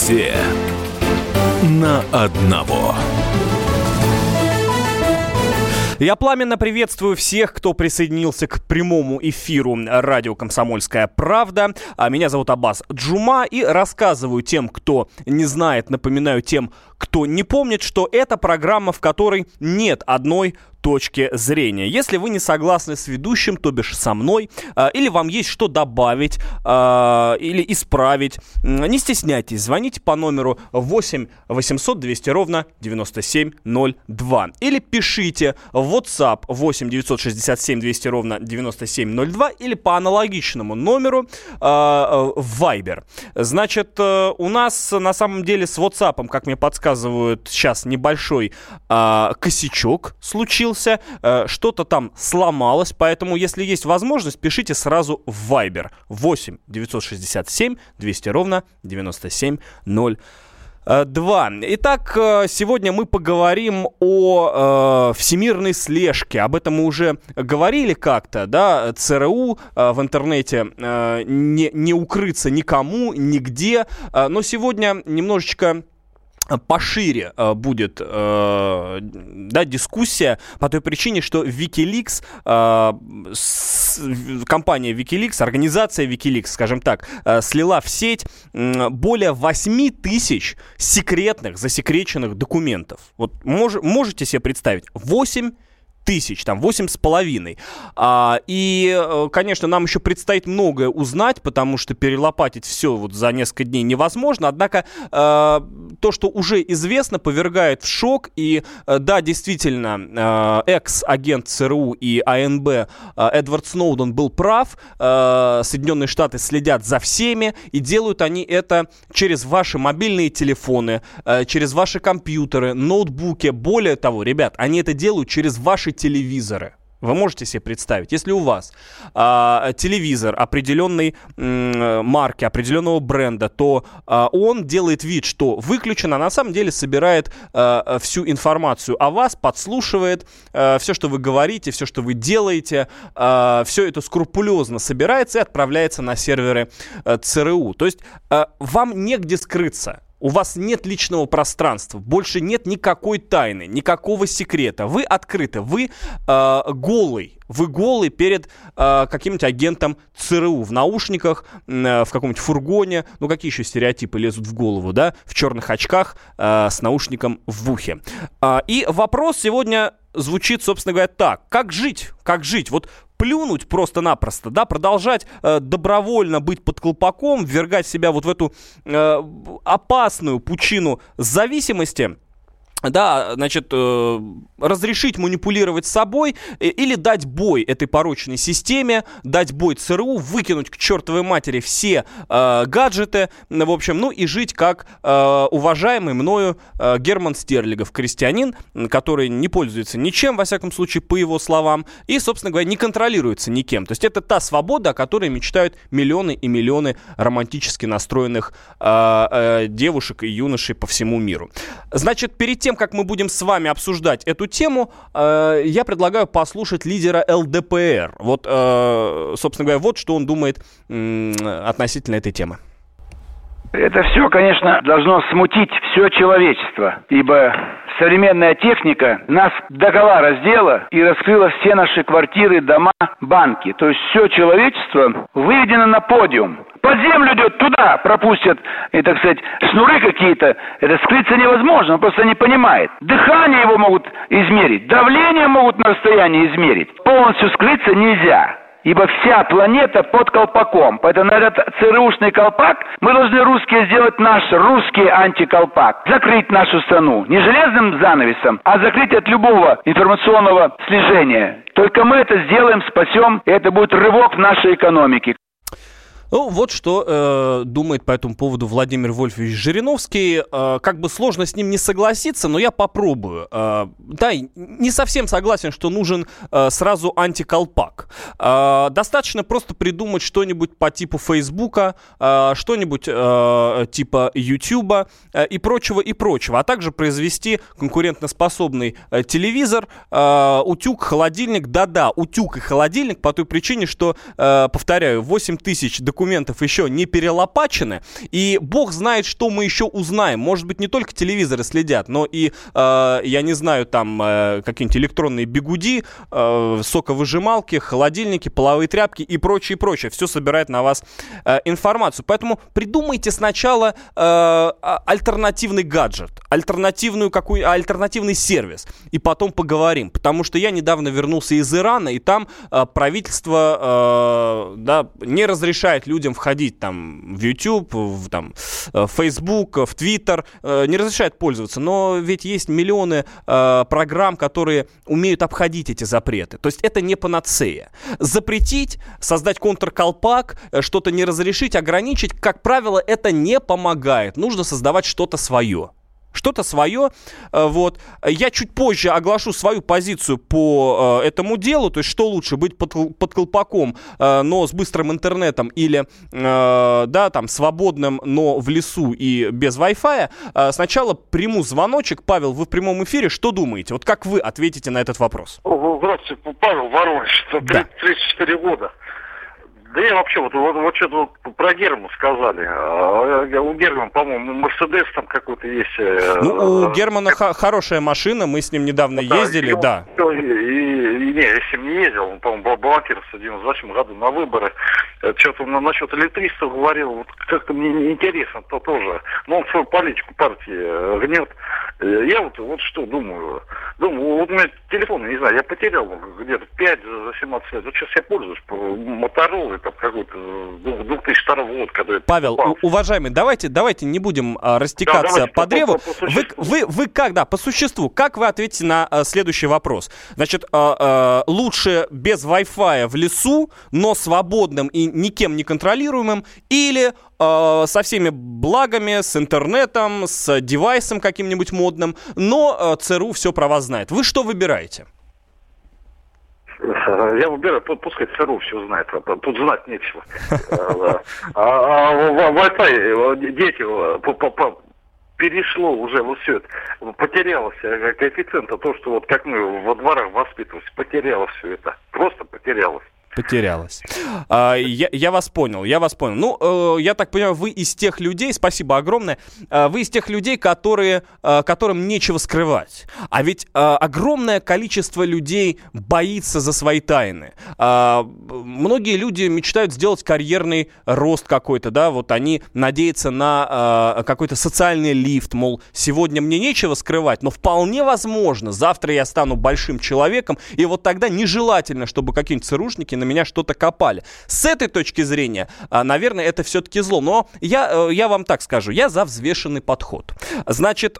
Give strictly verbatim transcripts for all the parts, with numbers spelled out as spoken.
Все на одного. Я пламенно приветствую всех, кто присоединился к прямому эфиру радио «Комсомольская правда». Меня зовут Аббас Джума, и рассказываю тем, кто не знает, напоминаю тем, кто не помнит, что это программа, в которой нет одной точки зрения. Если вы не согласны с ведущим, то бишь со мной, э, или вам есть что добавить э, или исправить, не стесняйтесь, звоните по номеру восемь восемьсот двести ровно девяносто семь ноль два или пишите в WhatsApp восемь девятьсот шестьдесят семь двести ровно девяносто семь ноль два или по аналогичному номеру э, в Viber. Значит, э, у нас на самом деле с WhatsApp, как мне подсказывают, сейчас небольшой э, косячок случился. Что-то там сломалось, поэтому, если есть возможность, пишите сразу в Viber восемь девятьсот шестьдесят семь двести ровно девяносто семь ноль два. Итак, сегодня мы поговорим о э, всемирной слежке. Об этом мы уже говорили как-то, да, ЦРУ э, в интернете э, не, не укрыться никому, нигде, э, но сегодня немножечко пошире э, будет э, да, дискуссия по той причине, что Wikileaks, э, с, компания Wikileaks, организация Wikileaks, скажем так, э, слила в сеть э, более восемь тысяч секретных, засекреченных документов. Вот мож, можете себе представить, восемь тысяч, там, восемь с половиной. А, и, конечно, нам еще предстоит многое узнать, потому что перелопатить все вот за несколько дней невозможно. Однако а, то, что уже известно, повергает в шок. И да, действительно, а, экс-агент ЦРУ и АНБ а, Эдвард Сноуден был прав. А, Соединенные Штаты следят за всеми, и делают они это через ваши мобильные телефоны, а, через ваши компьютеры, ноутбуки. Более того, ребят, они это делают через ваши телевизоры. Вы можете себе представить, если у вас а, телевизор определенной м, марки, определенного бренда, то а, он делает вид, что выключен, а на самом деле собирает а, всю информацию о вас, подслушивает а, все, что вы говорите, все, что вы делаете, а, все это скрупулезно собирается и отправляется на серверы а, ЦРУ. То есть а, вам негде скрыться. У вас нет личного пространства, больше нет никакой тайны, никакого секрета. Вы открыты, вы э, голый, вы голый перед э, каким-нибудь агентом ЦРУ в наушниках, э, в каком-нибудь фургоне. Ну, какие еще стереотипы лезут в голову, да? В черных очках э, с наушником в ухе. Э, и вопрос сегодня звучит, собственно говоря, так. Как жить? Как жить? Вот плюнуть просто-напросто, да, продолжать э, добровольно быть под колпаком, ввергать себя вот в эту э, опасную пучину зависимости, да, значит, э, разрешить манипулировать собой э, или дать бой этой порочной системе, дать бой ЦРУ, выкинуть к чертовой матери все э, гаджеты, в общем, ну и жить как э, уважаемый мною э, Герман Стерлигов, крестьянин, который не пользуется ничем, во всяком случае, по его словам, и, собственно говоря, не контролируется никем. То есть это та свобода, о которой мечтают миллионы и миллионы романтически настроенных э, э, девушек и юношей по всему миру. Значит, перед тем, как мы будем с вами обсуждать эту тему, э, я предлагаю послушать лидера эл дэ пэ эр. Вот, э, собственно говоря, вот что он думает э, относительно этой темы. Это все, конечно, должно смутить все человечество, ибо современная техника нас догола раздела и раскрыла все наши квартиры, дома, банки. То есть все человечество выведено на подиум. Под землю идет, туда пропустят, и, так сказать, шнуры какие-то. Это скрыться невозможно, он просто не понимает. Дыхание его могут измерить, давление могут на расстоянии измерить. Полностью скрыться нельзя. Ибо вся планета под колпаком. Поэтому на этот ЦРУшный колпак мы должны, русские, сделать наш русский антиколпак. Закрыть нашу страну не железным занавесом, а закрыть от любого информационного слежения. Только мы это сделаем, спасем, и это будет рывок в нашей экономике. Ну, вот что э, думает по этому поводу Владимир Вольфович Жириновский. Э, как бы сложно с ним не согласиться, но я попробую. Э, да, не совсем согласен, что нужен э, сразу антиколпак. Э, достаточно просто придумать что-нибудь по типу Фейсбука, э, что-нибудь э, типа Ютуба э, и прочего, и прочего. А также произвести конкурентоспособный э, телевизор, э, утюг, холодильник. Да-да, утюг и холодильник по той причине, что, э, повторяю, восемь тысяч документов документов еще не перелопачены, и бог знает, что мы еще узнаем. Может быть, не только телевизоры следят, но и, э, я не знаю, там э, какие-нибудь электронные бигуди, э, соковыжималки, холодильники, половые тряпки и прочее, прочее. Все собирает на вас э, информацию. Поэтому придумайте сначала э, альтернативный гаджет, альтернативную какую, альтернативный сервис, и потом поговорим. Потому что я недавно вернулся из Ирана, и там э, правительство э, да, не разрешает людям входить там, в YouTube, в там, э, Facebook, в Twitter, э, не разрешает пользоваться. Но ведь есть миллионы э, программ, которые умеют обходить эти запреты. То есть это не панацея. Запретить, создать контрколпак, э, что-то не разрешить, ограничить, как правило, это не помогает. Нужно создавать что-то свое. Что-то свое, вот. Я чуть позже оглашу свою позицию по э, этому делу, то есть что лучше, быть под, под колпаком, э, но с быстрым интернетом или, э, да, там, свободным, но в лесу и без Wi-Fi. Э, сначала приму звоночек. Павел, вы в прямом эфире, что думаете? Вот как вы ответите на этот вопрос? Здравствуйте, Павел, Воронеж, да. тридцать четыре года. Да я вообще, вот, вот, вот что-то вот про Германа сказали. А, у Германа, по-моему, Мерседес там какой-то есть. Ну, у Германа х- хорошая машина, мы с ним недавно да, ездили, и, да. И, и, и, не, я с ним не ездил, он, по-моему, баллотировался в девяносто восьмом году на выборы. Что-то он насчет электричества говорил, вот как-то мне интересно, то тоже. Но он свою политику партии гнет. Я вот, вот что думаю. Думаю, вот у меня телефон, не знаю, я потерял где-то пять за семнадцать лет. Вот сейчас я пользуюсь Моторолой, там какой-то две тысячи второго года, когда я Павел, покупал. уважаемый, давайте, давайте не будем а, растекаться да, по древу. По, по, по вы, вы, вы как, да, по существу, как вы ответите на а, следующий вопрос? Значит, а, а, лучше без Wi-Fi в лесу, но свободным и никем не контролируемым, или а, со всеми благами, с интернетом, с девайсом каким-нибудь модным, но а, ЦРУ все про вас знает. Вы что выбираете? Я выбираю, пускай ЦРУ все знает, тут знать нечего. А Wi-Fi, дети, перешло уже вот все это, потерялось коэффициент, то, что вот как мы во дворах воспитывались, потерялось все это, просто потерялось. Потерялась. А, я, я вас понял, я вас понял. Ну, э, я так понимаю, вы из тех людей, спасибо огромное, э, вы из тех людей, которые, э, которым нечего скрывать. А ведь э, огромное количество людей боится за свои тайны. Э, многие люди мечтают сделать карьерный рост какой-то, да, вот они надеются на э, какой-то социальный лифт, мол, сегодня мне нечего скрывать, но вполне возможно, завтра я стану большим человеком, и вот тогда нежелательно, чтобы какие-нибудь ЦРУшники на меня что-то копали. С этой точки зрения, наверное, это все-таки зло. Но я, я вам так скажу, я за взвешенный подход. Значит,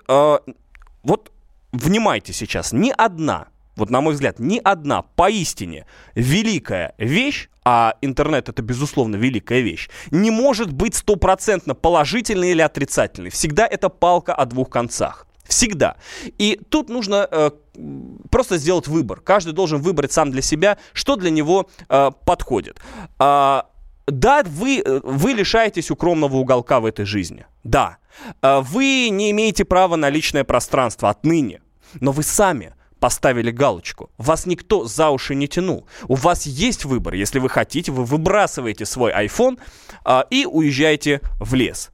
вот внимайте сейчас, ни одна, вот на мой взгляд, ни одна поистине великая вещь, а интернет — это, безусловно, великая вещь, не может быть стопроцентно положительной или отрицательной. Всегда это палка о двух концах. Всегда. И тут нужно э, просто сделать выбор. Каждый должен выбрать сам для себя, что для него э, подходит. А, да, вы, вы лишаетесь укромного уголка в этой жизни. Да. А, вы не имеете права на личное пространство отныне. Но вы сами поставили галочку. Вас никто за уши не тянул. У вас есть выбор. Если вы хотите, вы выбрасываете свой iPhone а, и уезжаете в лес.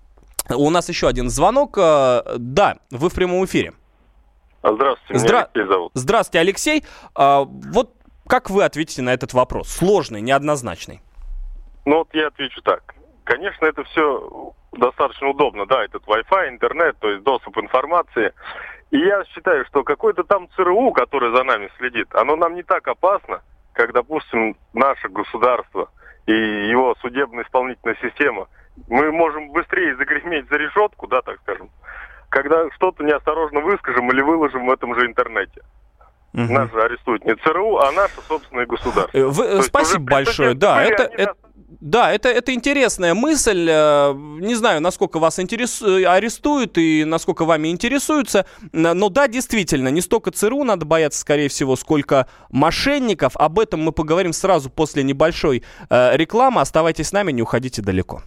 У нас еще один звонок. Да, вы в прямом эфире. Здравствуйте, меня Здра... Алексей зовут. Здравствуйте, Алексей. Вот как вы ответите на этот вопрос? Сложный, неоднозначный. Ну вот я отвечу так. Конечно, это все достаточно удобно. Да, этот Wi-Fi, интернет, то есть доступ к информации. И я считаю, что какой-то там ЦРУ, который за нами следит, оно нам не так опасно, как, допустим, наше государство и его судебно-исполнительная система. Мы можем быстрее загреметь за решетку, да, так скажем, когда что-то неосторожно выскажем или выложим в этом же интернете. Угу. Нас же арестуют не ЦРУ, а наше собственное государство. Вы, спасибо большое. Да, это, это, да это, это интересная мысль. Не знаю, насколько вас интерес... арестуют и насколько вами интересуются. Но да, действительно, не столько ЦРУ надо бояться, скорее всего, сколько мошенников. Об этом мы поговорим сразу после небольшой э, рекламы. Оставайтесь с нами, не уходите далеко.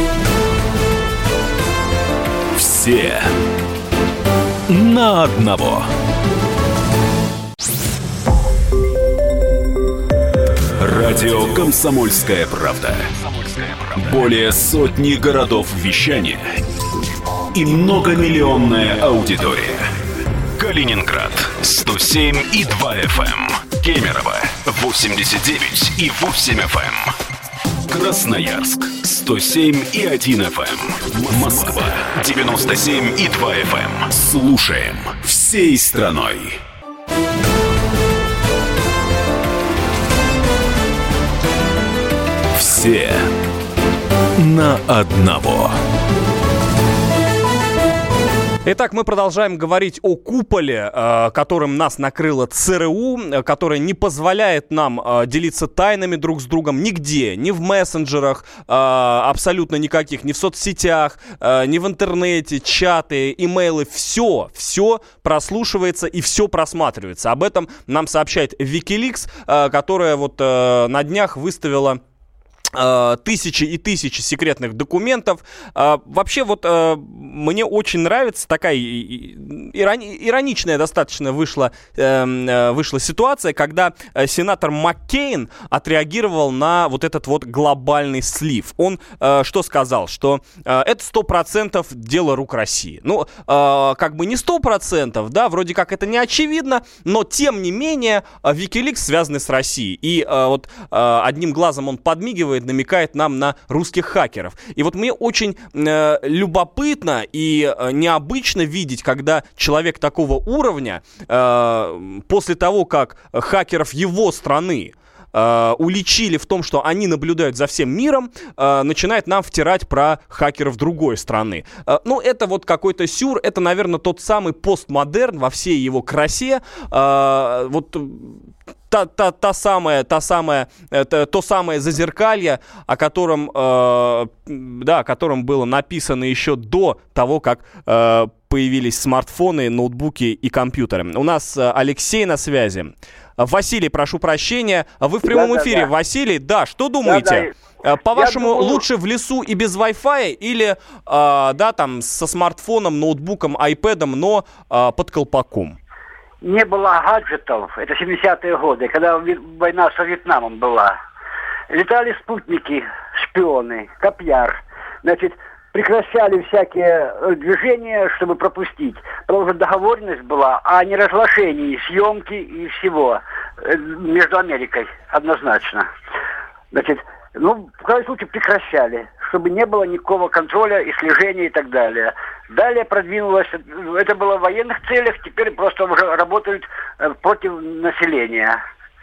Все на одного. Радио «Комсомольская правда». Более сотни городов вещания и многомиллионная аудитория. Калининград сто семь и два эф эм, Кемерово восемьдесят девять и восемь эф эм, Красноярск сто семь и один эф эм, Москва девяносто семь и два эф эм. Слушаем всей страной. Все на одного. Итак, мы продолжаем говорить о куполе, э, которым нас накрыло ЦРУ, э, которое не позволяет нам э, делиться тайнами друг с другом нигде, ни в мессенджерах, э, абсолютно никаких, ни в соцсетях, э, ни в интернете, чаты, имейлы, все, все прослушивается и все просматривается. Об этом нам сообщает Wikileaks, э, которая вот э, на днях выставила тысячи и тысячи секретных документов. Вообще вот мне очень нравится такая ирони- ироничная достаточно вышла, вышла ситуация, когда сенатор Маккейн отреагировал на вот этот вот глобальный слив. Он что сказал? Что это сто процентов дело рук России. Ну, как бы не сто процентов, да, вроде как это не очевидно, но тем не менее Wikileaks связаны с Россией. И вот одним глазом он подмигивает, намекает нам на русских хакеров. И вот мне очень э, любопытно и э, необычно видеть, когда человек такого уровня, э, после того, как хакеров его страны э, уличили в том, что они наблюдают за всем миром, э, начинает нам втирать про хакеров другой страны. Э, ну, это вот какой-то сюр, это, наверное, тот самый постмодерн во всей его красе. Э, вот... Та, та, та самая, та самая, это, то самое зазеркалье, о котором, э, да, о котором было написано еще до того, как э, появились смартфоны, ноутбуки и компьютеры. У нас э, Алексей на связи. Василий, прошу прощения, вы в прямом да, эфире. Да, да. Василий, да, что думаете? Да, да. По-вашему, думаю... лучше в лесу и без Wi-Fi или, э, да, там, со смартфоном, ноутбуком, айпэдом, но э, под колпаком? Не было гаджетов, это семидесятые годы, когда война с Вьетнамом была. Летали спутники, шпионы, Копьяр. Значит, прекращали всякие движения, чтобы пропустить. Потому что договоренность была о неразглашении съемки и всего между Америкой, однозначно. Значит, ну, в крайнем случае прекращали, чтобы не было никакого контроля и слежения и так далее. Далее продвинулось, это было в военных целях, теперь просто уже работают против населения.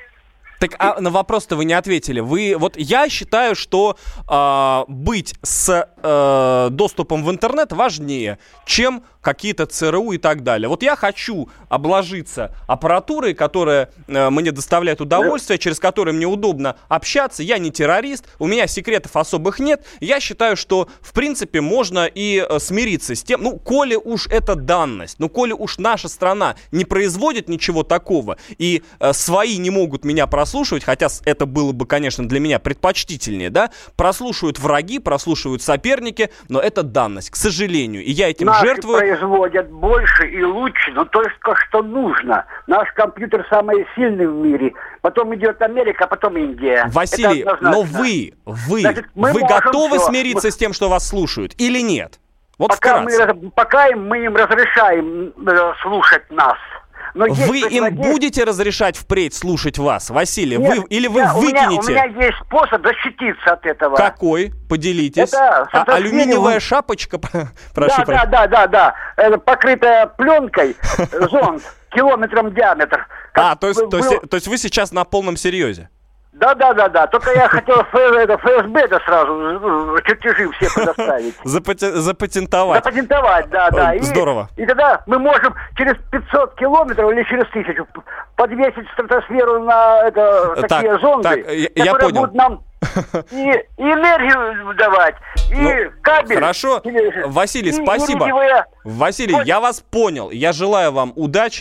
Так, а на вопрос-то вы не ответили. Вы, вот я считаю, что э, быть с э, доступом в интернет важнее, чем какие-то ЦРУ и так далее. Вот я хочу обложиться аппаратурой, которая э, мне доставляет удовольствие, через которую мне удобно общаться. Я не террорист, у меня секретов особых нет. Я считаю, что, в принципе, можно и э, смириться с тем, ну, коли уж это данность, ну, коли уж наша страна не производит ничего такого, и э, свои не могут меня прослушивать, хотя это было бы, конечно, для меня предпочтительнее, да, прослушивают враги, прослушивают соперники, но это данность, к сожалению, и я этим Наши жертвую. Производят больше и лучше, но только что нужно. Наш компьютер самый сильный в мире. Потом идет Америка, а потом Индия. Василий, но вы, вы, Значит, вы готовы все. смириться мы... с тем, что вас слушают, или нет? Вот пока, мы, пока мы им разрешаем э, слушать нас. Но вы им владеет... будете разрешать впредь слушать вас, Василий? Нет, вы, или вы я, выкинете? У меня, у меня есть способ защититься от этого. Какой? Поделитесь. Это, а, алюминиевая шапочка? Прошу да, да, да, да, да. Это покрытая пленкой, зонт, километром диаметр. А, то есть, то, есть, то есть вы сейчас на полном серьезе? Да, да, да, да. Только я хотел ФСБ-то сразу чертежи все предоставить. Запати- запатентовать. Запатентовать, да, да. И, здорово. И тогда мы можем через пятьсот километров или через тысячу подвесить стратосферу на это, так, такие зонды, так, я, которые я понял. будут нам и, и энергию давать, и ну, кабель. Хорошо. И, Василий, и, спасибо. И Василий, я вас понял. Я желаю вам удачи.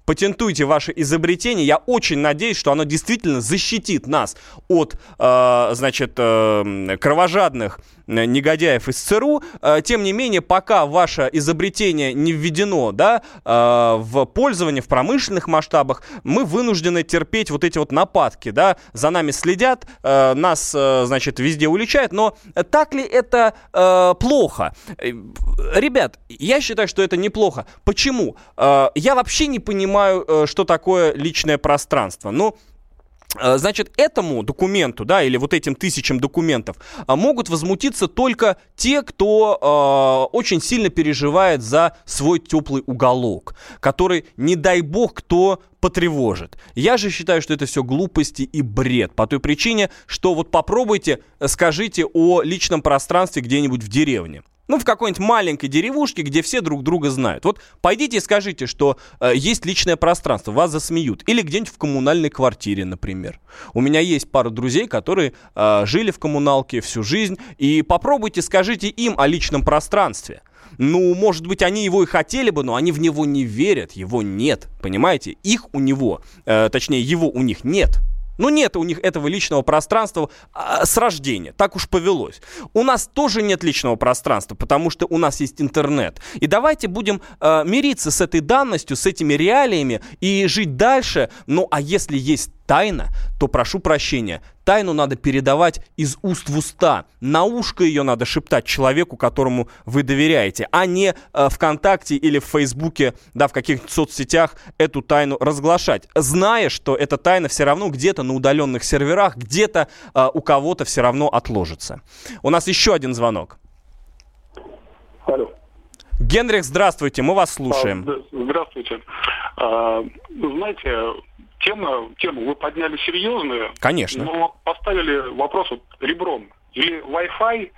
патентуйте ваше изобретение. Я очень надеюсь, что оно действительно защитит нас от, э, значит, э, кровожадных негодяев из ЦРУ. Тем не менее, пока ваше изобретение не введено, да, в пользование в промышленных масштабах, мы вынуждены терпеть вот эти вот нападки, да, за нами следят, нас, значит, везде уличают, но так ли это э, плохо? Ребят, я считаю, что это неплохо. Почему? Э, я вообще не понимаю, что такое личное пространство. Ну, значит, этому документу, да, или вот этим тысячам документов могут возмутиться только те, кто э, очень сильно переживает за свой теплый уголок, который, не дай бог, кто потревожит. Я же считаю, что это все глупости и бред, по той причине, что вот попробуйте, скажите о личном пространстве где-нибудь в деревне. Ну, в какой-нибудь маленькой деревушке, где все друг друга знают. Вот пойдите и скажите, что э, есть личное пространство, вас засмеют. Или где-нибудь в коммунальной квартире, например. У меня есть пара друзей, которые э, жили в коммуналке всю жизнь. И попробуйте, скажите им о личном пространстве. Ну, может быть, они его и хотели бы, но они в него не верят, его нет, понимаете? Их у него, э, точнее, его у них нет. Ну, нет у них этого личного пространства а, с рождения. Так уж повелось. У нас тоже нет личного пространства, потому что у нас есть интернет. И давайте будем а, мириться с этой данностью, с этими реалиями и жить дальше. Ну, а если есть тайна, то, прошу прощения, тайну надо передавать из уст в уста. На ушко ее надо шептать человеку, которому вы доверяете, а не э, ВКонтакте или в Фейсбуке, да, в каких-то соцсетях эту тайну разглашать, зная, что эта тайна все равно где-то на удаленных серверах, где-то э, у кого-то все равно отложится. У нас еще один звонок. Алло. Генрих, здравствуйте, мы вас слушаем. А, здравствуйте. А, знаете, тема, тему вы подняли серьезную. Конечно. Но поставили вопрос вот ребром. Или Wi-Fi,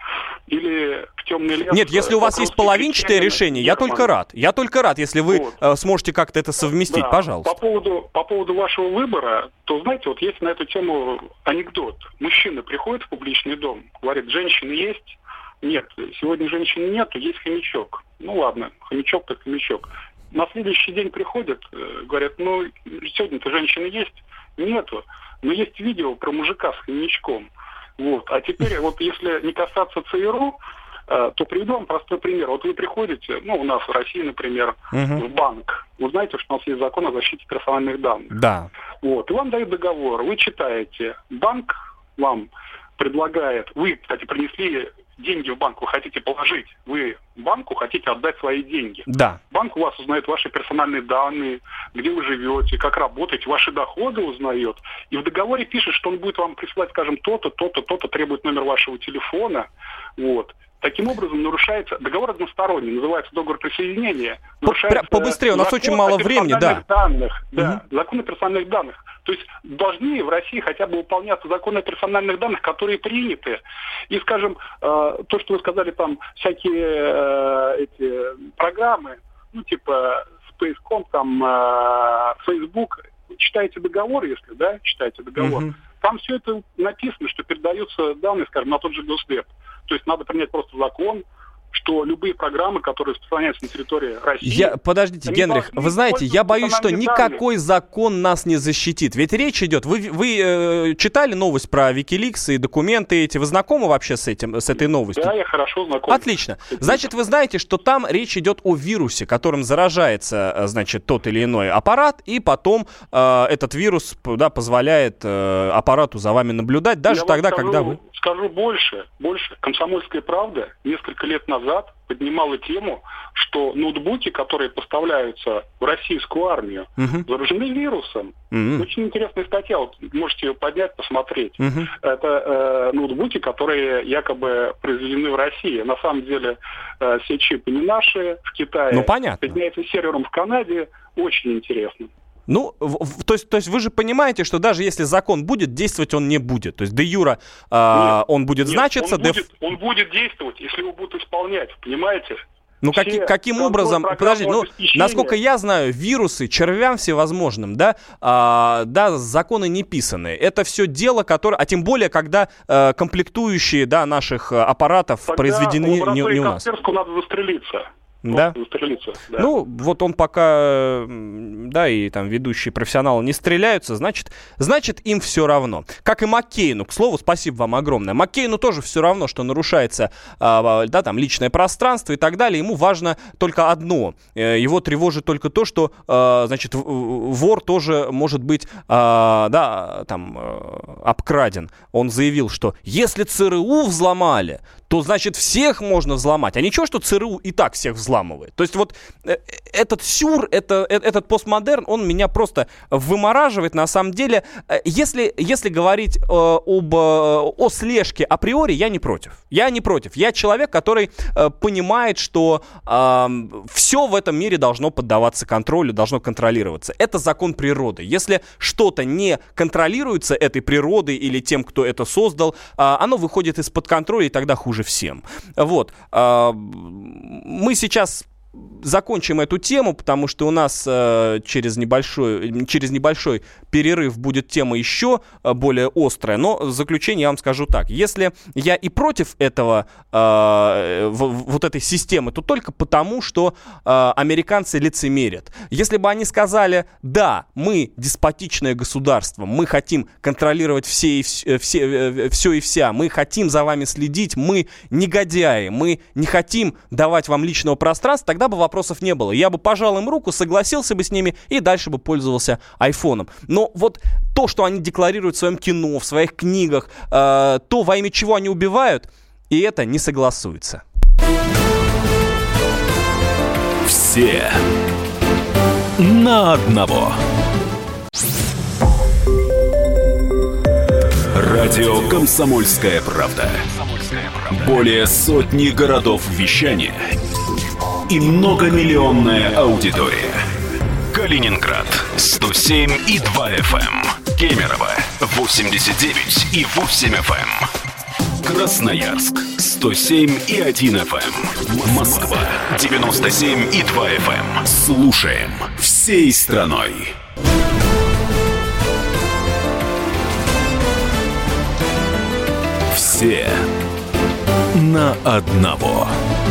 или в темный лес. Нет, если у вас есть половинчатое решение, я только рад. Я только рад, если вы вот. э, сможете как-то это совместить, да. Пожалуйста. По поводу, по поводу вашего выбора, то, знаете, вот есть на эту тему анекдот. Мужчина приходит в публичный дом, говорит, женщины есть? Нет, сегодня женщины нету, есть хомячок. Ну ладно, хомячок так хомячок. На следующий день приходят, говорят, ну сегодня-то женщины есть? Нету. Но есть видео про мужика с хомячком. Вот. А теперь, вот если не касаться ЦРУ, то приведу вам простой пример. Вот вы приходите, ну у нас в России, например, uh-huh. в банк. Вы знаете, что у нас есть закон о защите персональных данных. Да. Вот. И вам дают договор, вы читаете. Банк вам предлагает, вы, кстати, принесли деньги в банк, вы хотите положить, вы банку хотите отдать свои деньги. Да. Банк у вас узнает ваши персональные данные, где вы живете, как работаете, ваши доходы узнает. И в договоре пишет, что он будет вам присылать, скажем, то-то, то-то, то-то, требует номер вашего телефона. Вот. Таким образом нарушается, договор односторонний, называется договор присоединения. Нарушается побыстрее, у нас очень мало времени, да. Данных, да, угу. Закон о персональных данных. То есть должны в России хотя бы выполняться законы о персональных данных, которые приняты. И, скажем, э, то, что вы сказали, там всякие э, эти программы, ну, типа Space.com, там, э, Facebook, читаете договор, если, да, читаете договор, угу. Там все это написано, что передаются данные, скажем, на тот же Госдеп. То есть надо принять просто закон, что любые программы, которые распространяются на территории России... Я, подождите, Генрих, вы знаете, я боюсь, что никакой закон нас не защитит. Ведь речь идет... Вы, вы э, читали новость про Wikileaks и документы эти? Вы знакомы вообще с этим, с этой новостью? Да, я хорошо знаком. Отлично. Значит, вы знаете, что там речь идет о вирусе, которым заражается, значит, тот или иной аппарат, и потом э, этот вирус, да, позволяет э, аппарату за вами наблюдать, даже я тогда, скажу, когда вы... Скажу больше, больше. «Комсомольская правда» несколько лет назад поднимала тему, что ноутбуки, которые поставляются в российскую армию, uh-huh. заражены вирусом. Uh-huh. Очень интересная статья, вот можете ее поднять, посмотреть. Uh-huh. Это э, ноутбуки, которые якобы произведены в России. На самом деле э, все чипы не наши, в Китае. Ну, понятно. Соединяются с сервером в Канаде. Очень интересно. Ну, в, в, то, есть, то есть вы же понимаете, что даже если закон будет, действовать он не будет. То есть де юра э, нет, он будет нет, значиться... Он, де... будет, он будет действовать, если его будут исполнять, понимаете? Ну, как, каким образом, подождите, ну, насколько я знаю, вирусы, червям всевозможным, да, а, да, законы не писаны. Это все дело, которое, а тем более, когда а, комплектующие, да, наших аппаратов тогда произведены не, не у нас. Тогда надо застрелиться. Да? Застрелиться, да. Ну, вот он пока, да, и там ведущие профессионалы не стреляются, значит, значит им все равно. Как и Маккейну, к слову, спасибо вам огромное. Маккейну тоже все равно, что нарушается, да, там, личное пространство и так далее. Ему важно только одно. Его тревожит только то, что, значит, вор тоже может быть, да, там, обкраден. Он заявил, что если ЦРУ взломали, то, значит, всех можно взломать. А ничего, что ЦРУ и так всех взламывает. То есть вот э, этот сюр, это, э, этот постмодерн, он меня просто вымораживает. На самом деле, э, если, если говорить э, об, э, о слежке априори, я не против. Я не против. Я человек, который э, понимает, что э, все в этом мире должно поддаваться контролю, должно контролироваться. Это закон природы. Если что-то не контролируется этой природой или тем, кто это создал, э, оно выходит из-под контроля, и тогда хуже всем. Вот. Мы сейчас закончим эту тему, потому что у нас э, через небольшой, через небольшой перерыв будет тема еще э, более острая. Но в заключение я вам скажу так. Если я и против этого, э, в, вот этой системы, то только потому, что э, американцы лицемерят. Если бы они сказали, да, мы деспотичное государство, мы хотим контролировать все и, все, все, все и вся, мы хотим за вами следить, мы негодяи, мы не хотим давать вам личного пространства, тогда бы вопросов не было. Я бы пожал им руку, согласился бы с ними и дальше бы пользовался айфоном. Но вот то, что они декларируют в своем кино, в своих книгах, э, то, во имя чего они убивают, и это не согласуется. Все на одного. Радио «Комсомольская правда». Более сотни городов вещания и многомиллионная аудитория. Калининград сто семь и два эф эм, Кемерово восемьдесят девять и восемь эф эм, Красноярск сто семь и один эф эм, Москва девяносто семь и два эф эм. Слушаем всей страной. Все на одного.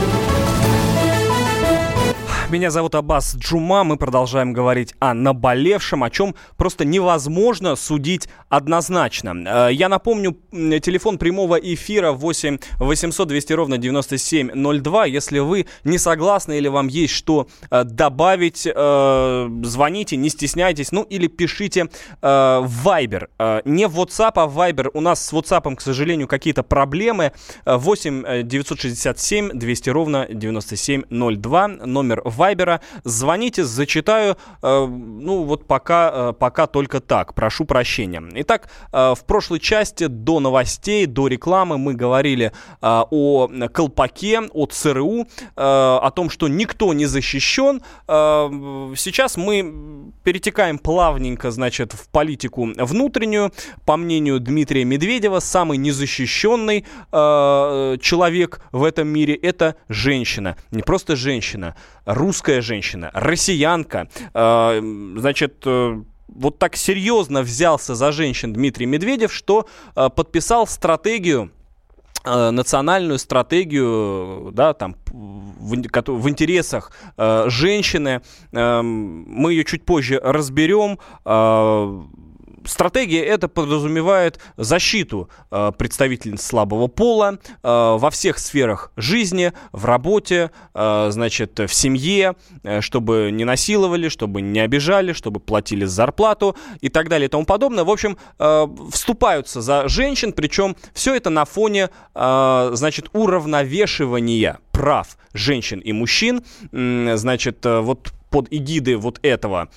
Меня зовут Аббас Джума, мы продолжаем говорить о наболевшем, о чем просто невозможно судить однозначно. Я напомню, телефон прямого эфира восемь восемьсот двести ровно девяносто семь ноль два. Если вы не согласны или вам есть что добавить, звоните, не стесняйтесь, ну или пишите в Viber. Не в WhatsApp, а в Viber. У нас с WhatsApp, к сожалению, какие-то проблемы. восемь девятьсот шестьдесят семь двести ровно девяносто семь ноль два, номер Вайбера. Звоните, зачитаю. Э, ну, вот пока, э, пока только так. Прошу прощения. Итак, э, в прошлой части до новостей, до рекламы мы говорили э, о колпаке, о ЦРУ, э, о том, что никто не защищен. Э, сейчас мы перетекаем плавненько, значит, в политику внутреннюю. По мнению Дмитрия Медведева, самый незащищенный э, человек в этом мире — это женщина. Не просто женщина, русская женщина, россиянка. Э, значит, э, вот так серьезно взялся за женщин Дмитрий Медведев, что э, подписал стратегию, э, национальную стратегию, да, там, в, в интересах э, женщины. Э, мы ее чуть позже разберем. Э, Стратегия эта подразумевает защиту э, представительниц слабого пола э, во всех сферах жизни, в работе, э, значит, в семье, э, чтобы не насиловали, чтобы не обижали, чтобы платили зарплату и так далее и тому подобное. В общем, э, вступаются за женщин, причем все это на фоне, э, значит, уравновешивания прав женщин и мужчин. Э, значит, э, вот под эгидой вот этого,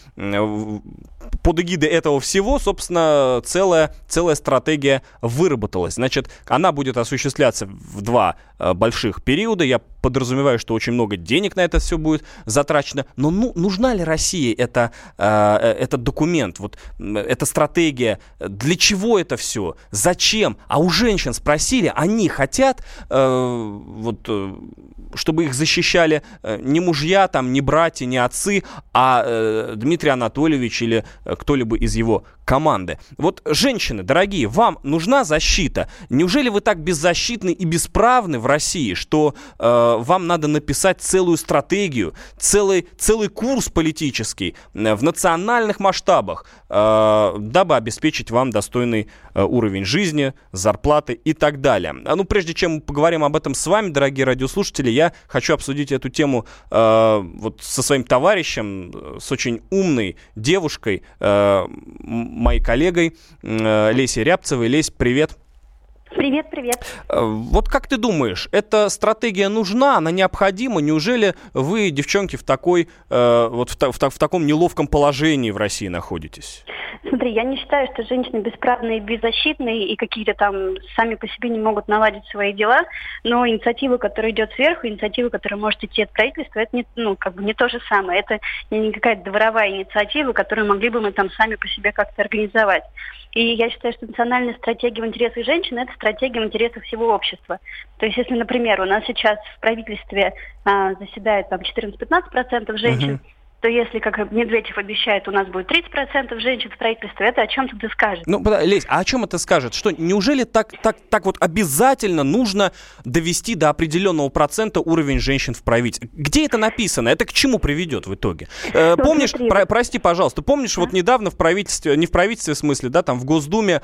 под эгидой этого всего, собственно, целая, целая стратегия выработалась. Значит, она будет осуществляться в два э, больших периода. Я подразумеваю, что очень много денег на это все будет затрачено. Но ну, нужна ли России это, э, этот документ, вот эта стратегия? Для чего это все? Зачем? А у женщин спросили, они хотят, э, вот, э, чтобы их защищали э, не мужья, там, не братья, не отцы, а э, Дмитрий Анатольевич или кто-либо из его команды. Вот, женщины, дорогие, вам нужна защита? Неужели вы так беззащитны и бесправны в России, что э, вам надо написать целую стратегию, целый, целый курс политический э, в национальных масштабах, э, дабы обеспечить вам достойный э, уровень жизни, зарплаты и так далее? А ну, прежде чем мы поговорим об этом с вами, дорогие радиослушатели, я хочу обсудить эту тему э, вот со своим товарищем, с очень умной девушкой, э, моей коллегой э, Лесей Рябцевой. Лесь, привет. Привет, привет. Вот как ты думаешь, эта стратегия нужна, она необходима? Неужели вы, девчонки, в такой, э, вот в, в, в таком неловком положении в России находитесь? Смотри, я не считаю, что женщины бесправные, беззащитные и какие-то там сами по себе не могут наладить свои дела, но инициатива, которая идет сверху, инициатива, которая может идти от правительства, это не, ну, как бы не то же самое. Это не какая-то дворовая инициатива, которую могли бы мы там сами по себе как-то организовать. И я считаю, что национальная стратегия в интересах женщин – это стратегия в интересах всего общества. То есть, если, например, у нас сейчас в правительстве а, заседает там четырнадцать-пятнадцать процентов женщин, uh-huh. то если, как Медведев обещает, у нас будет тридцать процентов женщин в правительстве, это о чем-то это скажет. Ну, Лесь, а о чем это скажет? Что, неужели так, так, так вот обязательно нужно довести до определенного процента уровень женщин в правительстве? Где это написано? Это к чему приведет в итоге? Э, ну, помнишь, про, прости, пожалуйста, помнишь, а? вот недавно в правительстве, не в правительстве в смысле, да, там в Госдуме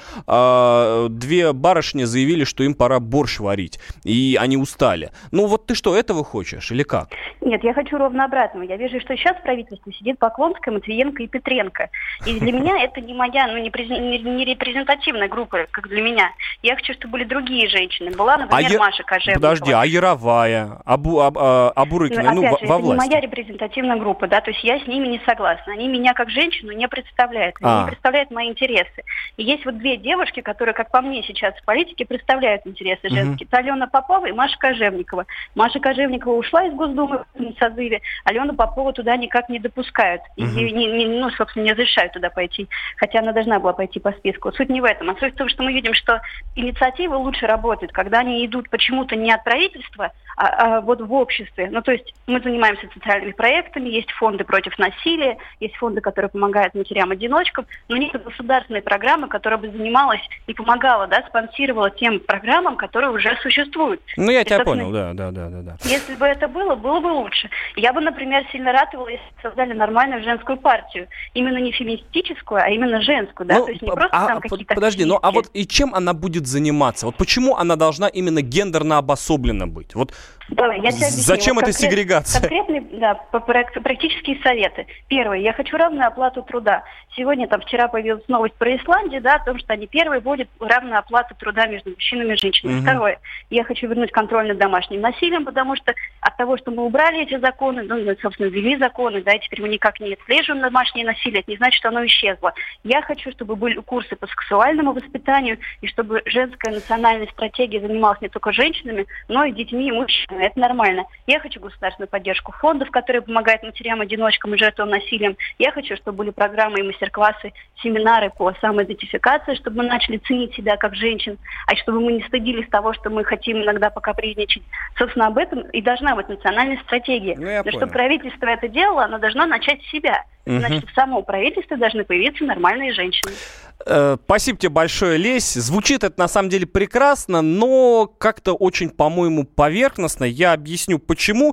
э, две барышни заявили, что им пора борщ варить, и они устали. Ну, вот ты что, этого хочешь или как? Нет, я хочу ровно обратного. Я вижу, что сейчас в правительстве сидит Поклонская, Матвиенко и Петренко. И для меня это не моя, ну, не, не, не репрезентативная группа, как для меня. Я хочу, чтобы были другие женщины. Была, например, а Маша Кожевникова. Подожди, а Яровая, Абу, Аб, Абурыкина, ну, опять ну же, во это власти. не моя репрезентативная группа, да, то есть я с ними не согласна. Они меня как женщину не представляют, они а. не представляют мои интересы. И есть вот две девушки, которые, как по мне сейчас в политике, представляют интересы женские. Угу. Это Алена Попова и Маша Кожевникова. Маша Кожевникова ушла из Госдумы в созыве, Алену Попову туда никак не допускают. И uh-huh. не, не, ну, собственно, не разрешают туда пойти. Хотя она должна была пойти по списку. Суть не в этом. А суть в том, что мы видим, что инициативы лучше работают, когда они идут почему-то не от правительства, а, а вот в обществе. Ну, то есть мы занимаемся социальными проектами, есть фонды против насилия, есть фонды, которые помогают матерям-одиночкам, но нет государственной программы, которая бы занималась и помогала, да, спонсировала тем программам, которые уже существуют. Ну, я и, тебя понял, да, да, да, да. Если бы это было, было бы лучше. Я бы, например, сильно ратовала, если создали нормальную женскую партию. Именно не феминистическую, а именно женскую, да, ну, то есть не просто а, там какие-то... Подожди, ну а вот и чем она будет заниматься? Вот почему она должна именно гендерно обособлена быть? Вот Давай, я тебе объясню. Зачем вот эта конкрет, сегрегация? Конкретные, да, практические советы. Первое, я хочу равную оплату труда. Сегодня, там, вчера появилась новость про Исландию, да, о том, что они первые вводят равную оплату труда между мужчинами и женщинами. Угу. Второе, я хочу вернуть контроль над домашним насилием, потому что от того, что мы убрали эти законы, ну, мы, собственно, ввели законы, да, и теперь мы никак не отслеживаем домашнее насилие, это не значит, что оно исчезло. Я хочу, чтобы были курсы по сексуальному воспитанию, и чтобы женская национальная стратегия занималась не только женщинами, но и детьми и мужчинами. Это нормально. Я хочу государственную поддержку фондов, которые помогают матерям-одиночкам и жертвам насилием. Я хочу, чтобы были программы и мастер-классы, семинары по самоидентификации, чтобы мы начали ценить себя как женщин, а чтобы мы не стыдились того, что мы хотим иногда покапризничать. Собственно, об этом и должна быть национальная стратегия. Ну, Но чтобы правительство это делало, оно должно начать с себя. Значит, в самом правительстве должны появиться нормальные женщины. Спасибо тебе большое, Лесь. Звучит это на самом деле прекрасно, но как-то очень, по-моему, поверхностно. Я объясню, почему.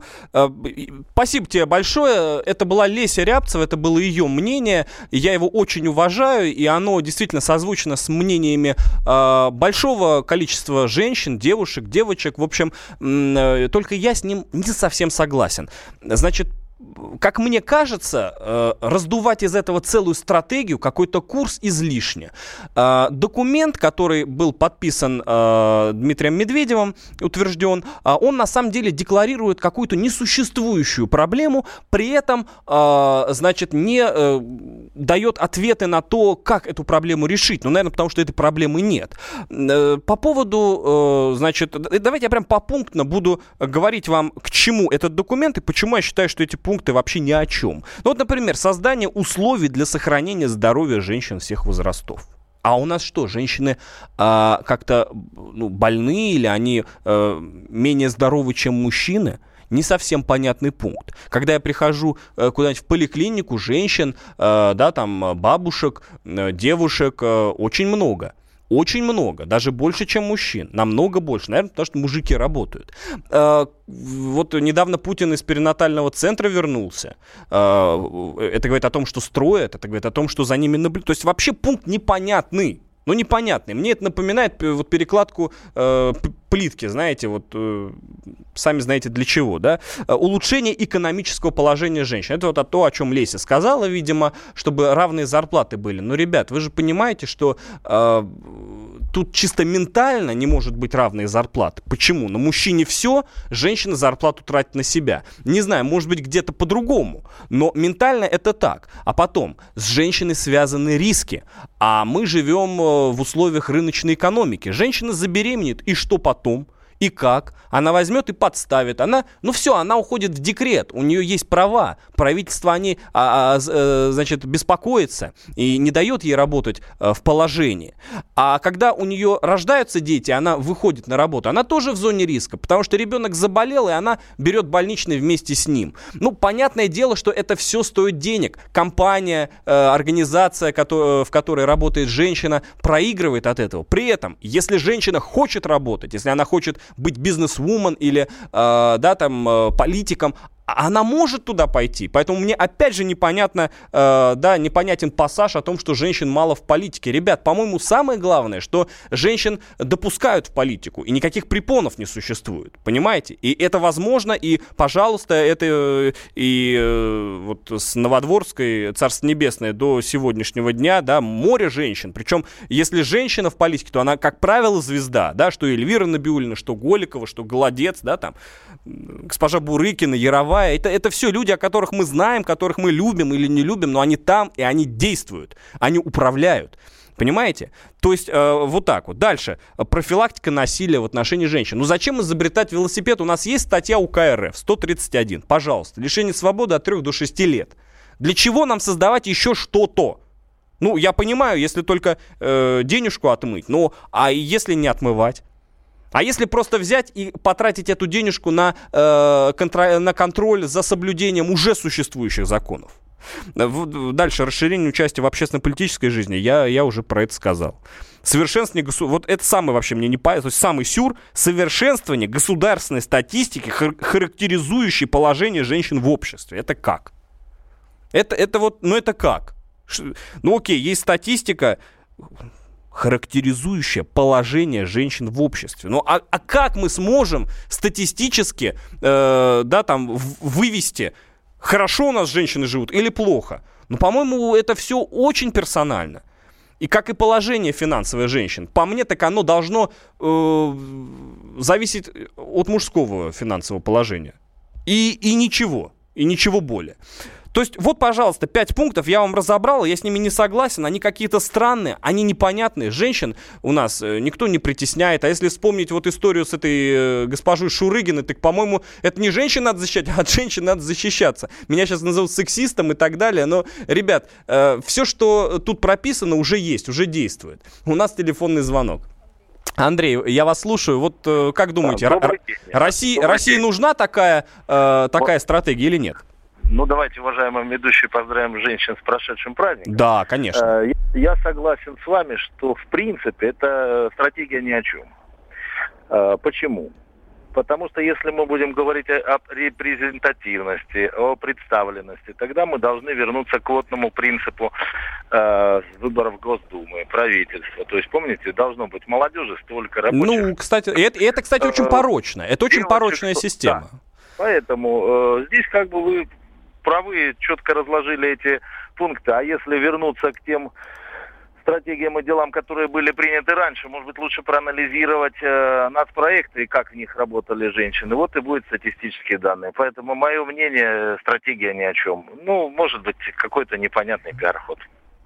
Спасибо тебе большое. Это была Леся Рябцева, это было ее мнение. Я его очень уважаю, и оно действительно созвучно с мнениями большого количества женщин, девушек, девочек. В общем, только я с ним не совсем согласен. Значит, как мне кажется, раздувать из этого целую стратегию, какой-то курс излишне. Документ, который был подписан Дмитрием Медведевым, утвержден, он на самом деле декларирует какую-то несуществующую проблему, при этом, значит, не дает ответы на то, как эту проблему решить. Ну, наверное, потому что этой проблемы нет. По поводу, значит, давайте я прям попунктно буду говорить вам, к чему этот документ и почему я считаю, что эти пункты вообще ни о чем. Ну вот, например, создание условий для сохранения здоровья женщин всех возрастов. А у нас что, женщины а, как-то ну, больны или они а, менее здоровы, чем мужчины? не совсем понятный пункт. Когда я прихожу э, куда-нибудь в поликлинику, женщин, э, да, там, бабушек, э, девушек э, очень много. Очень много, даже больше, чем мужчин. Намного больше, наверное, потому что мужики работают. Э, вот недавно Путин из перинатального центра вернулся. Э, это говорит о том, что строят, это говорит о том, что за ними наблюдают. То есть вообще пункт непонятный. Ну, непонятный. Мне это напоминает вот перекладку э, плитки, знаете, вот э, сами знаете для чего, да? Улучшение экономического положения женщин. Это вот то, о чем Леся сказала, видимо, чтобы равные зарплаты были. Но, ребят, вы же понимаете, что э, тут чисто ментально не может быть равные зарплаты. Почему? На мужчине все, женщина зарплату тратит на себя. Не знаю, может быть, где-то по-другому, но ментально это так. А потом, с женщиной связаны риски, а мы живем в условиях рыночной экономики. Женщина забеременеет, и что потом? И как? Она возьмет и подставит. Она, ну все, она уходит в декрет. У нее есть права. Правительство о ней, а, а, значит, беспокоится и не дает ей работать а, в положении. А когда у нее рождаются дети, она выходит на работу, она тоже в зоне риска, потому что ребенок заболел, и она берет больничный вместе с ним. Ну, понятное дело, что это все стоит денег. Компания, э, организация, в которой работает женщина, проигрывает от этого. При этом, если женщина хочет работать, если она хочет быть бизнес-вумен или, э, да, там, э, политиком, она может туда пойти. Поэтому мне опять же непонятно, э, да, непонятен пассаж о том, что женщин мало в политике. Ребят, по-моему, самое главное, что женщин допускают в политику, и никаких препонов не существует. Понимаете? И это возможно, и, пожалуйста, это и э, вот с Новодворской, Царство Небесное, до сегодняшнего дня, да, море женщин. Причем, если женщина в политике, то она, как правило, звезда, да, что Эльвира Набиуллина, что Голикова, что Голодец, да, там, госпожа Бурыкина, Ярова. Это, это все люди, о которых мы знаем, которых мы любим или не любим, но они там, и они действуют, они управляют. Понимаете? То есть э, вот так вот. Дальше. Профилактика насилия в отношении женщин. Ну зачем изобретать велосипед? У нас есть статья УК РФ сто тридцать один. Пожалуйста. Лишение свободы от трёх до шести лет. Для чего нам создавать еще что-то? Ну, я понимаю, если только э, денежку отмыть. Ну, а если не отмывать? А если просто взять и потратить эту денежку на, э, контр- на контроль за соблюдением уже существующих законов? Дальше, расширение участия в общественно-политической жизни, я, я уже про это сказал. Совершенствование, госу- вот это самый вообще мне не понятно, то есть самый сюр, совершенствование государственной статистики, хар- характеризующей положение женщин в обществе. Это как? Это, это вот, ну это как? Ш- ну окей, есть статистика, характеризующее положение женщин в обществе. Ну, а, а как мы сможем статистически, э, да, там, в- вывести, хорошо у нас женщины живут или плохо? Ну, по-моему, это все очень персонально. И как и положение финансовой женщин. По мне, так оно должно э, зависеть от мужского финансового положения. И, и ничего. И ничего более. То есть, вот, пожалуйста, пять пунктов я вам разобрал, я с ними не согласен, они какие-то странные, они непонятные. Женщин у нас э, никто не притесняет, а если вспомнить вот историю с этой э, госпожой Шурыгиной, так, по-моему, это не женщин надо защищать, а от женщин надо защищаться. Меня сейчас назовут сексистом и так далее, но, ребят, э, все, что тут прописано, уже есть, уже действует. У нас телефонный звонок. Андрей, я вас слушаю. Вот э, как думаете, да, Р- России, России нужна такая, э, такая стратегия или нет? Ну, давайте, уважаемые ведущие, поздравим женщин с прошедшим праздником. Да, конечно. Я согласен с вами, что, в принципе, эта стратегия ни о чем. Почему? Потому что если мы будем говорить о репрезентативности, о представленности, тогда мы должны вернуться к квотному принципу э, выборов Госдумы, правительства. То есть, помните, должно быть молодежи столько, рабочих. Ну, кстати, это, это кстати, очень порочно. Это очень порочная система. Да. Поэтому э, здесь как бы вы правы, четко разложили эти пункты. А если вернуться к тем стратегиям и делам, которые были приняты раньше, может быть, лучше проанализировать э, нацпроекты и как в них работали женщины. Вот и будут статистические данные. Поэтому, мое мнение, стратегия ни о чем. Ну, может быть, какой-то непонятный пиар-ход.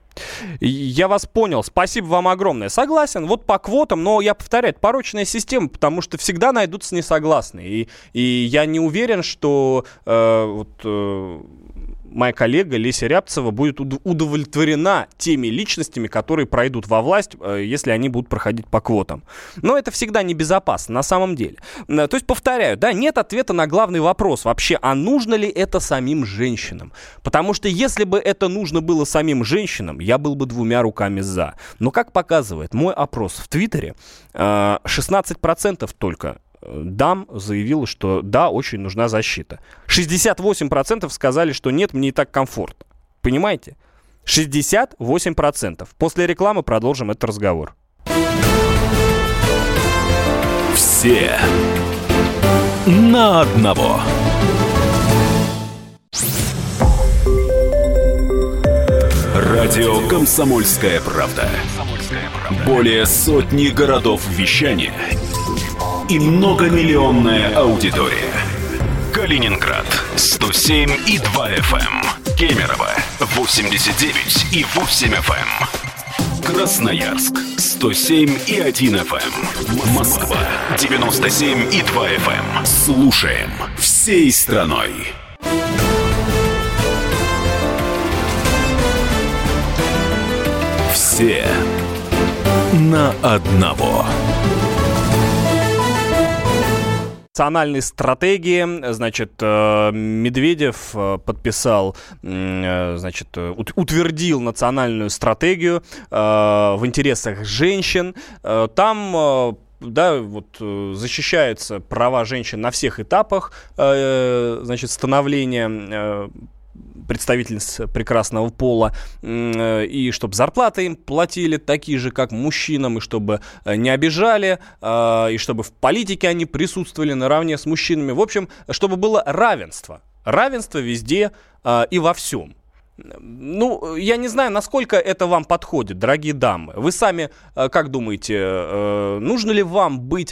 Я вас понял. Спасибо вам огромное. Согласен. Вот по квотам, но я повторяю, это порочная система, потому что всегда найдутся несогласные. И, и я не уверен, что э, вот, э, моя коллега Леся Рябцева будет удовлетворена теми личностями, которые пройдут во власть, если они будут проходить по квотам. Но это всегда небезопасно, на самом деле. То есть, повторяю, да, нет ответа на главный вопрос вообще, а нужно ли это самим женщинам? Потому что если бы это нужно было самим женщинам, я был бы двумя руками за. Но, как показывает мой опрос в Твиттере, шестнадцать процентов только дам заявило, что да, очень нужна защита. шестьдесят восемь процентов сказали, что нет, мне и так комфортно. Понимаете? шестьдесят восемь процентов. После рекламы продолжим этот разговор. Все на одного. Радио «Комсомольская правда». Более сотни городов вещания и многомиллионная аудитория. Калининград сто семь и два эф эм, Кемерово восемьдесят девять и восемь эф эм, Красноярск сто семь и один эф эм, Москва девяносто семь и два эф эм. Слушаем всей страной. Все на одного. Национальной стратегии, значит, Медведев подписал, значит, утвердил национальную стратегию в интересах женщин. Там, да, вот защищаются права женщин на всех этапах, значит, становления представительниц прекрасного пола, и чтобы зарплаты им платили такие же, как мужчинам, и чтобы не обижали, и чтобы в политике они присутствовали наравне с мужчинами. В общем, чтобы было равенство. Равенство везде и во всем. Ну, я не знаю, насколько это вам подходит, дорогие дамы. Вы сами, как думаете, нужно ли вам быть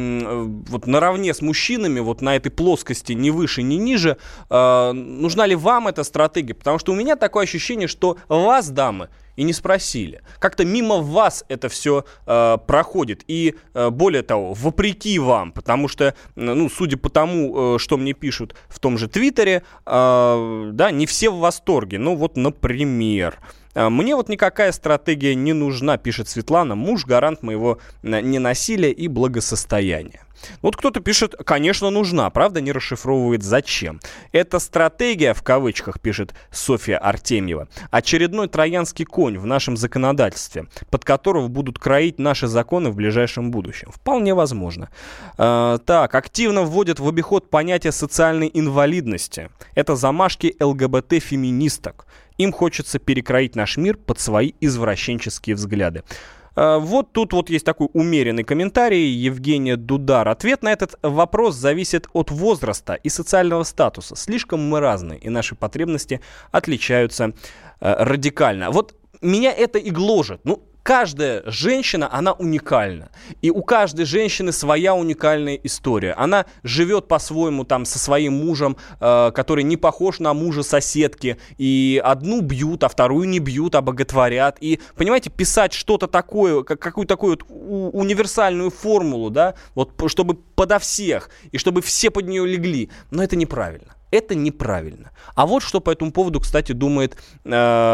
вот наравне с мужчинами, вот на этой плоскости, ни выше, ни ниже? Нужна ли вам эта стратегия? Потому что у меня такое ощущение, что вас, дамы, и не спросили. Как-то мимо вас это все э, проходит. И э, более того, вопреки вам, потому что, ну, судя по тому, э, что мне пишут в том же Твиттере, э, да, не все в восторге. Ну, вот, например... Мне вот никакая стратегия не нужна, пишет Светлана. Муж гарант моего ненасилия и благосостояния. Вот кто-то пишет, конечно, нужна, правда, не расшифровывает зачем. Это стратегия, в кавычках, пишет Софья Артемьева, очередной троянский конь в нашем законодательстве, под которого будут кроить наши законы в ближайшем будущем. Вполне возможно. А, так, активно вводят в обиход понятие социальной инвалидности. Это замашки эл гэ бэ тэ-феминисток. Им хочется перекроить наш мир под свои извращенческие взгляды. Вот тут вот есть такой умеренный комментарий Евгения Дудар. Ответ на этот вопрос зависит от возраста и социального статуса. Слишком мы разные, и наши потребности отличаются э, радикально. Вот меня это и гложет. Ну, каждая женщина, она уникальна. И у каждой женщины своя уникальная история. Она живет по-своему там со своим мужем, э, который не похож на мужа соседки. И одну бьют, а вторую не бьют, а боготворят. И, понимаете, писать что-то такое, как, какую-то такую вот у- универсальную формулу, да, вот чтобы подо всех, и чтобы все под нее легли. Но это неправильно. Это неправильно. А вот что по этому поводу, кстати, думает э,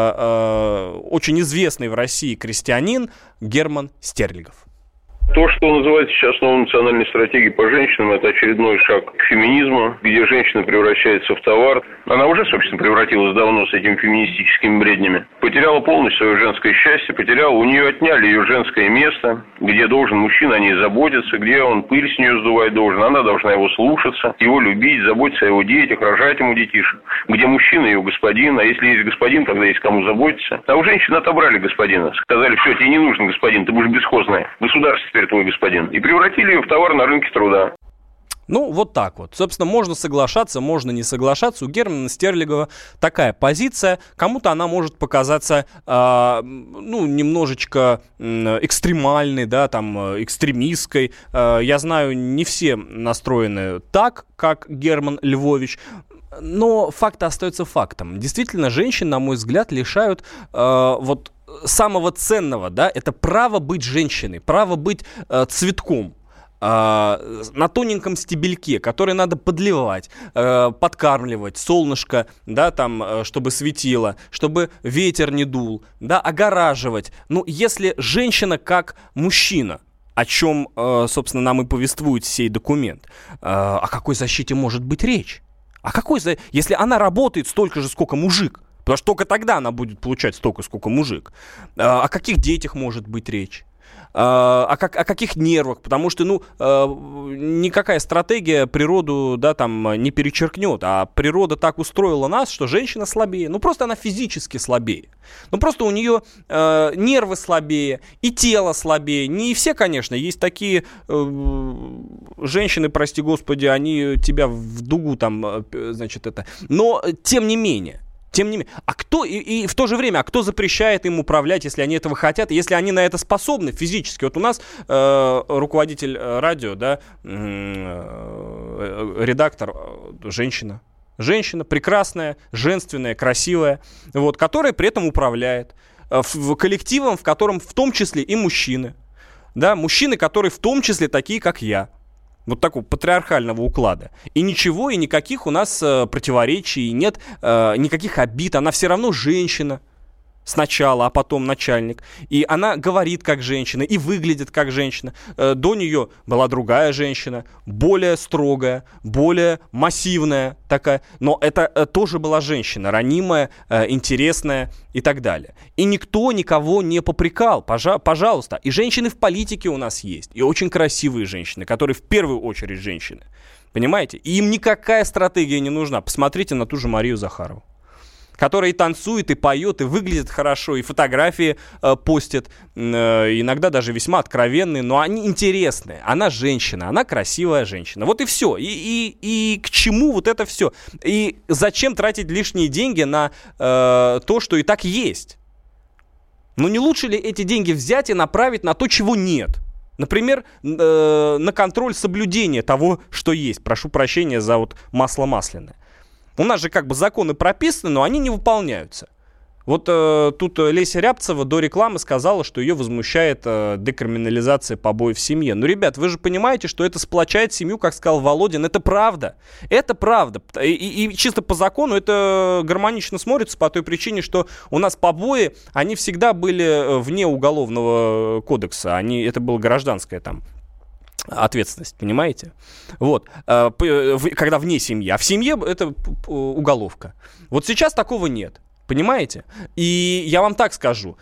э, очень известный в России крестьянин Герман Стерлигов. То, что называется сейчас новой национальной стратегией по женщинам, это очередной шаг к феминизму, где женщина превращается в товар. Она уже, собственно, превратилась давно с этими феминистическими бреднями. Потеряла полностью свое женское счастье, потеряла, у нее отняли ее женское место, где должен мужчина о ней заботиться, где он пыль с нее сдувать должен, она должна его слушаться, его любить, заботиться о его детях, рожать ему детишек, где мужчина ее господин, а если есть господин, тогда есть кому заботиться. А у женщин отобрали господина, сказали, все, тебе не нужен господин, ты будешь бесхозная, государство теперь твой господин, и превратили ее в товар на рынке труда. Ну, вот так вот. Собственно, можно соглашаться, можно не соглашаться. У Германа Стерлигова такая позиция. Кому-то она может показаться, э, ну, немножечко э, экстремальной, да, там, э, экстремистской. Э, я знаю, не все настроены так, как Герман Львович. Но факт остается фактом. Действительно, женщин, на мой взгляд, лишают э, вот самого ценного, да, это право быть женщиной, право быть э, цветком. э, на тоненьком стебельке, который надо подливать, э, подкармливать, солнышко, да, там, э, чтобы светило, чтобы ветер не дул, да, огораживать. Ну, если женщина как мужчина, о чем, э, собственно, нам и повествует сей документ, э, о какой защите может быть речь? О какой за... Если она работает столько же, сколько мужик, потому что только тогда она будет получать столько, сколько мужик, э, о каких детях может быть речь? О, как, о каких нервах, потому что, ну, никакая стратегия природу, да, там, не перечеркнет, а природа так устроила нас, что женщина слабее, ну, просто она физически слабее, ну, просто у нее э, нервы слабее и тело слабее, не все, конечно, есть такие э, женщины, прости господи, они тебя в дугу там, значит, это, но тем не менее, Тем не менее, а кто, и, и в то же время, а кто запрещает им управлять, если они этого хотят, если они на это способны физически? Вот у нас э, руководитель радио, да, э, редактор, э, женщина. Женщина прекрасная, женственная, красивая, вот, которая при этом управляет э, в, в коллективом, в котором в том числе и мужчины. Да, мужчины, которые в том числе такие, как я. Вот такого патриархального уклада. И ничего, и никаких у нас э, противоречий, нет э, никаких обид. Она все равно женщина сначала, а потом начальник. И она говорит как женщина, и выглядит как женщина. Э, до нее была другая женщина, более строгая, более массивная такая. Но это э, тоже была женщина, ранимая, э, интересная и так далее. И никто никого не попрекал, пожа- пожалуйста. И женщины в политике у нас есть. И очень красивые женщины, которые в первую очередь женщины. Понимаете? И им никакая стратегия не нужна. Посмотрите на ту же Марию Захарову, которая и танцует, и поет, и выглядит хорошо, и фотографии э, постит, э, иногда даже весьма откровенные, но они интересные. Она женщина, она красивая женщина. Вот и все. И, и, и к чему вот это все? И зачем тратить лишние деньги на э, то, что и так есть? Ну не лучше ли эти деньги взять и направить на то, чего нет? Например, э, на контроль соблюдения того, что есть. Прошу прощения за вот масло масляное. У нас же как бы законы прописаны, но они не выполняются. Вот э, тут Леся Рябцева до рекламы сказала, что ее возмущает э, декриминализация побоев в семье. Ну, ребят, вы же понимаете, что это сплочает семью, как сказал Володин. Это правда. Это правда. И, и, и чисто по закону это гармонично смотрится по той причине, что у нас побои, они всегда были вне уголовного кодекса. Они, это было гражданское там. Ответственность, понимаете? Вот. Когда вне семьи. А в семье это уголовка. Вот сейчас такого нет. Понимаете? И я вам так скажу.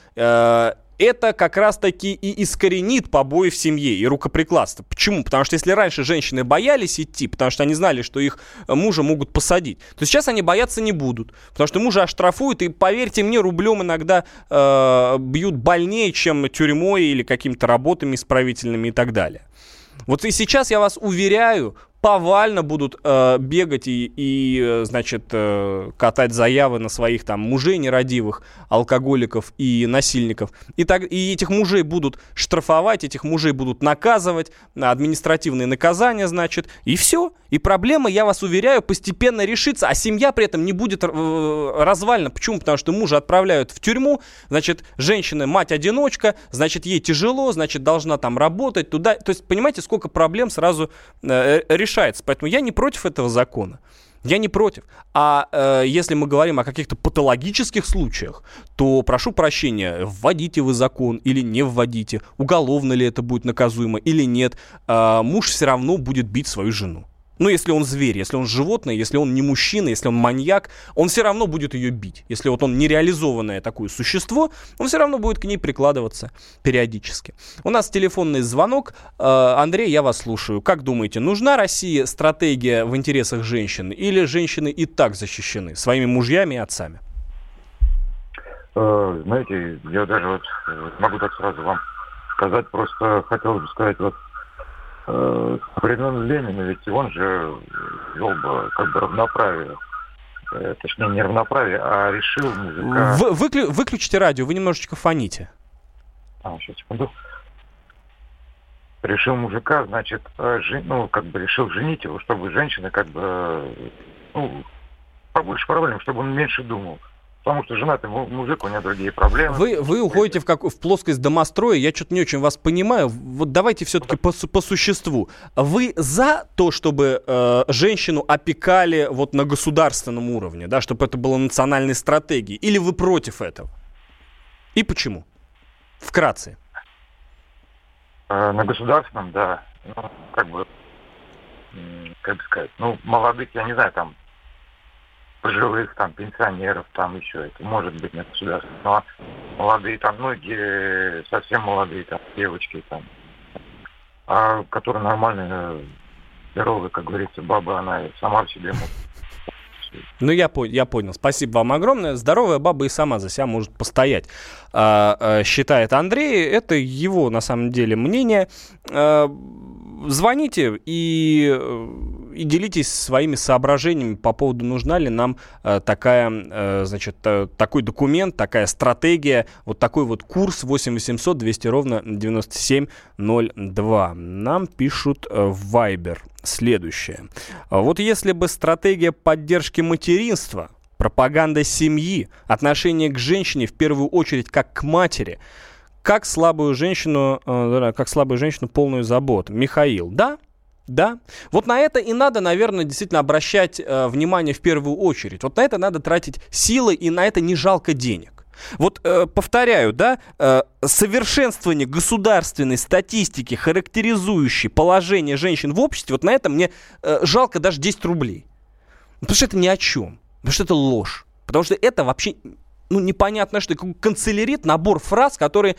Это как раз-таки и искоренит побои в семье и рукоприкладство. Почему? Потому что если раньше женщины боялись идти, потому что они знали, что их мужа могут посадить, то сейчас они бояться не будут. Потому что мужа оштрафуют, и, поверьте мне, рублем иногда э, бьют больнее, чем тюрьмой или какими-то работами исправительными и так далее. Вот и сейчас, я вас уверяю, повально будут э, бегать и, и, значит, э, катать заявы на своих там мужей нерадивых, алкоголиков и насильников. И, так, и этих мужей будут штрафовать, этих мужей будут наказывать, административные наказания, значит, и все. И проблема, я вас уверяю, постепенно решится, а семья при этом не будет э, развалена. Почему? Потому что мужа отправляют в тюрьму, значит, женщина мать-одиночка, значит, ей тяжело, значит, должна там работать туда. То есть, понимаете, сколько проблем сразу э, решается. Поэтому я не против этого закона. Я не против. А э, если мы говорим о каких-то патологических случаях, то, прошу прощения, вводите вы закон или не вводите, уголовно ли это будет наказуемо или нет, э, муж все равно будет бить свою жену. Ну, если он зверь, если он животное, если он не мужчина, если он маньяк, он все равно будет ее бить. Если вот он нереализованное такое существо, он все равно будет к ней прикладываться периодически. У нас телефонный звонок. Андрей, я вас слушаю. Как думаете, нужна России стратегия в интересах женщин? Или женщины и так защищены своими мужьями и отцами? Знаете, я даже вот могу так сразу вам сказать, просто хотел бы сказать, вот времен Ленина, ведь он же вел бы как бы равноправие. Точнее, не равноправие, а решил мужика... Вы, выклю, выключите радио, вы немножечко фоните. А, сейчас, секунду. Решил мужика, значит, жен... ну, как бы решил женить его, чтобы женщина как бы, ну, побольше проблем, чтобы он меньше думал. Потому что женатый мужик, у него другие проблемы. Вы, вы уходите в, как, в плоскость домостроя, я что-то не очень вас понимаю. Вот давайте все-таки по, по существу. Вы за то, чтобы э, женщину опекали вот на государственном уровне, да, чтобы это было национальной стратегией? Или вы против этого? И почему? Вкратце. Э, на государственном, да. Ну, как бы, как бы сказать, ну, молодых, я не знаю, там, пожилых, там, пенсионеров, там еще это может быть на государстве. Но молодые, там, многие, совсем молодые, там, девочки, там, а, которые нормальные, здоровые, как говорится, баба, она сама в себе может. Ну, я, по- я понял. Спасибо вам огромное. Здоровая баба и сама за себя может постоять, а, а, считает Андрей. Это его, на самом деле, мнение. А, звоните и, и делитесь своими соображениями по поводу, нужна ли нам а, такая, а, значит, а, такой документ, такая стратегия, вот такой вот курс восемь восемьсот двести ровно девяносто семь ноль два. Нам пишут в Viber следующее. Вот если бы стратегия поддержки материнства, пропаганда семьи, отношение к женщине в первую очередь как к матери, как слабую женщину, э, как слабую женщину полную забот. Михаил, да? Да. Вот на это и надо, наверное, действительно обращать э, внимание в первую очередь. Вот на это надо тратить силы, и на это не жалко денег. Вот э, повторяю, да, э, совершенствование государственной статистики, характеризующей положение женщин в обществе, вот на это мне э, жалко даже десять рублей. Потому что это ни о чем. Потому что это ложь. Потому что это вообще, ну, непонятно что. Канцелярит, набор фраз, которые...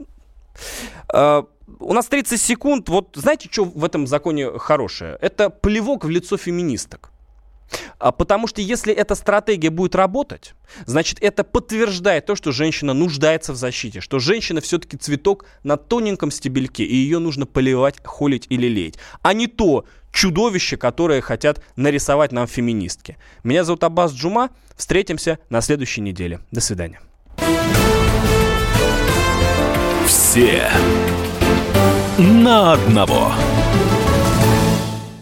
Э, у нас тридцать секунд. Вот знаете, что в этом законе хорошее? Это плевок в лицо феминисток. Потому что если эта стратегия будет работать, значит, это подтверждает то, что женщина нуждается в защите, что женщина все-таки цветок на тоненьком стебельке, и ее нужно поливать, холить или леять, а не то чудовище, которое хотят нарисовать нам феминистки. Меня зовут Аббас Джума. Встретимся на следующей неделе. До свидания. Все на одного.